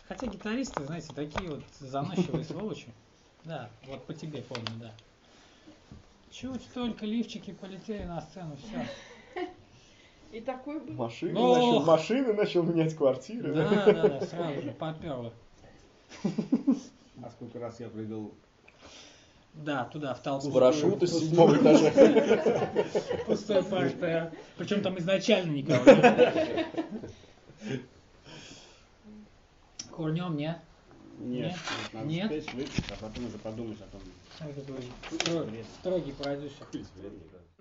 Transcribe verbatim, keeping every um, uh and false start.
Хотя гитаристы, знаете, такие вот заносчивые сволочи. Да, вот по тебе помню, да. Чуть только лифчики полетели на сцену, все. И такой был. Машины, Ох! начал, машины начал менять квартиры. Да, да, да, сразу же поперло. А сколько раз я прыгал? Да, туда, в толпу. Парашют из седьмого этажа. Пустой партер. Причем там изначально никого нет. Курнем, не? Нет, надо Нет? успеть выпить, а потом уже подумать о том. Ой, какой строгий, строгий продюсер. Курить вредно, да.